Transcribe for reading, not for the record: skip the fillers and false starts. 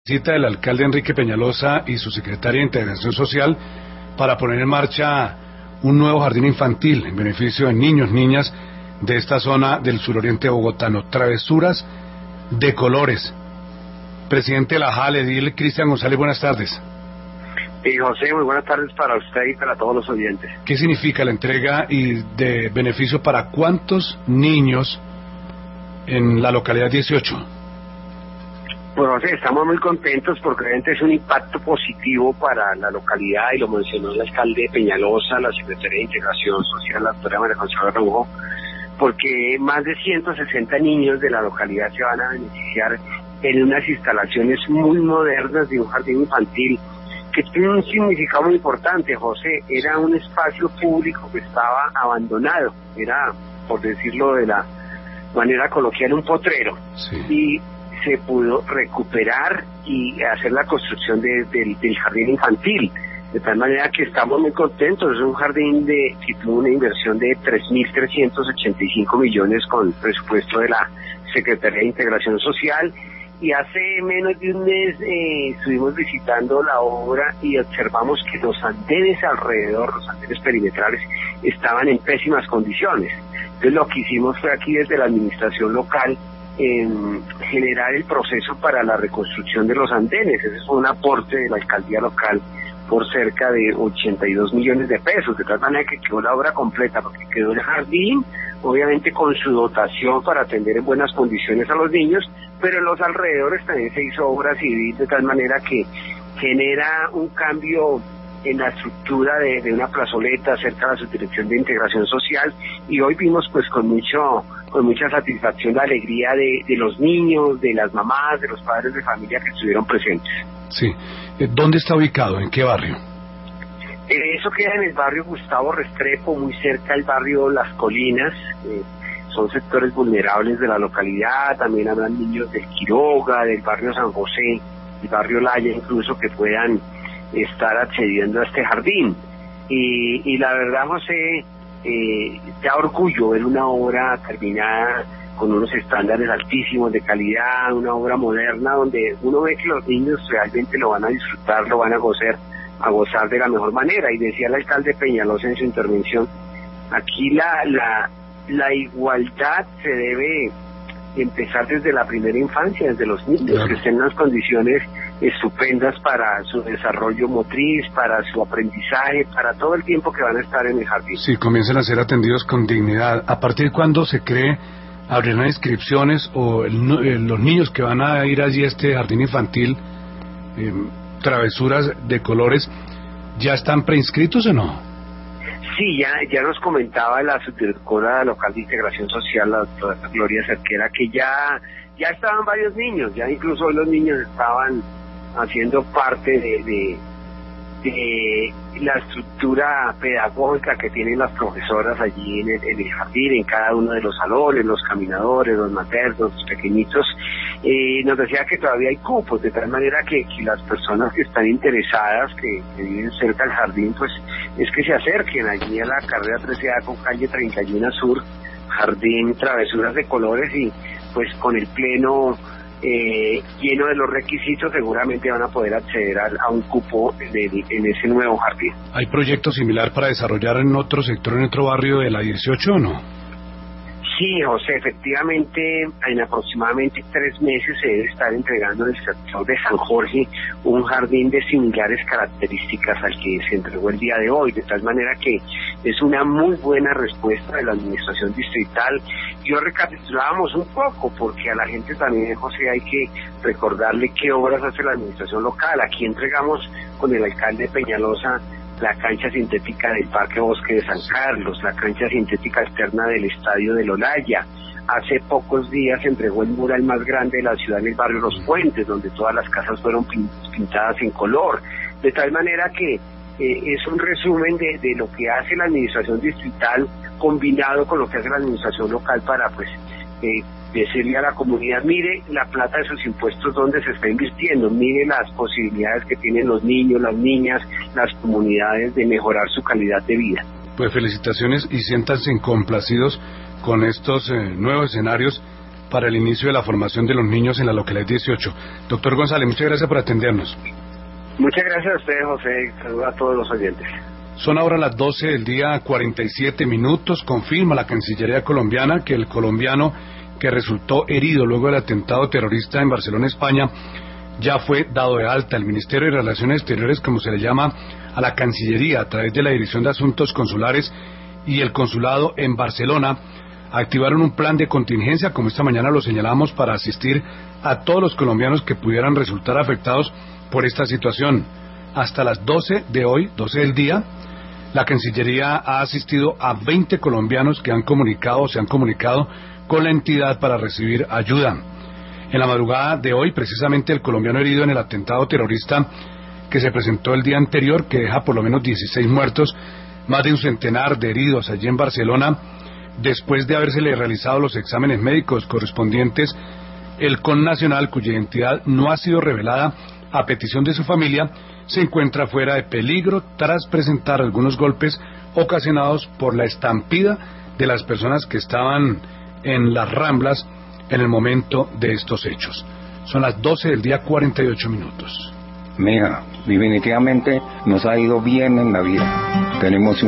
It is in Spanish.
Cita del alcalde Enrique Peñalosa y su secretaria de Integración Social para poner en marcha un nuevo jardín infantil en beneficio de niños, niñas de esta zona del suroriente bogotano. Travesuras de colores. Presidente de la JAL, edil Cristian González, buenas tardes. José, muy buenas tardes para usted y para todos los oyentes. ¿Qué significa la entrega y de beneficio para cuántos niños en la localidad 18? Pues José, estamos muy contentos porque realmente es un impacto positivo para la localidad y lo mencionó el alcalde de Peñalosa, la secretaria de Integración Social, la doctora María Consuelo Araujo, porque más de 160 niños de la localidad se van a beneficiar en unas instalaciones muy modernas de un jardín infantil que tiene un significado muy importante, José. Era un espacio público que estaba abandonado, era, por decirlo de la manera coloquial, un potrero. Sí. Y se pudo recuperar y hacer la construcción del jardín infantil, de tal manera que estamos muy contentos. Es un jardín que tuvo una inversión de 3.385 millones con presupuesto de la Secretaría de Integración Social, y hace menos de un mes estuvimos visitando la obra y observamos que los andenes alrededor, los andenes perimetrales, estaban en pésimas condiciones. Entonces lo que hicimos fue aquí desde la administración local generar el proceso para la reconstrucción de los andenes. Ese fue un aporte de la alcaldía local por cerca de 82 millones de pesos, de tal manera que quedó la obra completa, porque quedó el jardín, obviamente con su dotación para atender en buenas condiciones a los niños, pero en los alrededores también se hizo obra civil, de tal manera que genera un cambio en la estructura de una plazoleta cerca de la Subdirección de Integración Social, y hoy vimos pues con mucha satisfacción la alegría de los niños, de las mamás, de los padres de familia que estuvieron presentes. Sí. ¿Dónde está ubicado? ¿En qué barrio? Eso queda en el barrio Gustavo Restrepo, muy cerca del barrio Las Colinas. Son sectores vulnerables de la localidad. También habrán niños del Quiroga, del barrio San José, del barrio Laya incluso, que puedan estar accediendo a este jardín. Y la verdad, José, da orgullo ver una obra terminada con unos estándares altísimos de calidad, una obra moderna donde uno ve que los niños realmente lo van a disfrutar, lo van a gozar de la mejor manera. Y decía el alcalde Peñalosa en su intervención, aquí la igualdad se debe empezar desde la primera infancia, desde los niños, claro, que estén en unas condiciones estupendas para su desarrollo motriz, para su aprendizaje, para todo el tiempo que van a estar en el jardín. Sí, comiencen a ser atendidos con dignidad. ¿A partir de cuándo se cree abrirán inscripciones o los niños que van a ir allí a este jardín infantil, travesuras de colores, ya están preinscritos o no? Sí, ya nos comentaba la subdirectora local de Integración Social, la doctora Gloria Cerquera, que ya estaban varios niños, ya incluso los niños estaban haciendo parte de la estructura pedagógica que tienen las profesoras allí en el jardín, en cada uno de los salones, los caminadores, los maternos, los pequeñitos. Nos decía que todavía hay cupos, de tal manera que las personas que están interesadas, que viven cerca del jardín, pues es que se acerquen allí a la carrera 13A con calle 31 Sur, jardín Travesuras de Colores, y pues con el pleno lleno de los requisitos seguramente van a poder acceder a un cupo en ese nuevo jardín. ¿Hay proyectos similar para desarrollar en otro sector, en otro barrio de la 18 o no? Sí, José, efectivamente, en aproximadamente 3 meses se debe estar entregando en el sector de San Jorge un jardín de similares características al que se entregó el día de hoy, de tal manera que es una muy buena respuesta de la administración distrital. Yo recapitulábamos un poco, porque a la gente también, José, hay que recordarle qué obras hace la administración local. Aquí entregamos con el alcalde Peñalosa la cancha sintética del Parque Bosque de San Carlos, la cancha sintética externa del Estadio del Olaya. Hace pocos días se entregó el mural más grande de la ciudad en el barrio Los Puentes, donde todas las casas fueron pintadas en color. De tal manera que es un resumen de lo que hace la administración distrital combinado con lo que hace la administración local para decirle a la comunidad, mire la plata de sus impuestos dónde se está invirtiendo, mire las posibilidades que tienen los niños, las niñas, las comunidades de mejorar su calidad de vida. Pues felicitaciones y siéntanse complacidos con estos nuevos escenarios para el inicio de la formación de los niños en la localidad 18. Doctor González, muchas gracias por atendernos. Muchas gracias a usted, José, y saludos a todos los oyentes. Son ahora las 12 del día, 47 minutos. Confirma la Cancillería colombiana que el colombiano que resultó herido luego del atentado terrorista en Barcelona, España, ya fue dado de alta. El Ministerio de Relaciones Exteriores, como se le llama a la Cancillería, a través de la Dirección de Asuntos Consulares y el Consulado en Barcelona, activaron un plan de contingencia, como esta mañana lo señalamos, para asistir a todos los colombianos que pudieran resultar afectados por esta situación. Hasta las 12 de hoy, 12 del día, la Cancillería ha asistido a 20 colombianos que se han comunicado con la entidad para recibir ayuda. En la madrugada de hoy, precisamente, el colombiano herido en el atentado terrorista que se presentó el día anterior, que deja por lo menos 16 muertos, más de un centenar de heridos allí en Barcelona, después de habérsele realizado los exámenes médicos correspondientes, el connacional, cuya identidad no ha sido revelada a petición de su familia, se encuentra fuera de peligro tras presentar algunos golpes ocasionados por la estampida de las personas que estaban en las Ramblas en el momento de estos hechos. Son las 12 del día, 48 minutos. Mira, definitivamente nos ha ido bien en la vida. Tenemos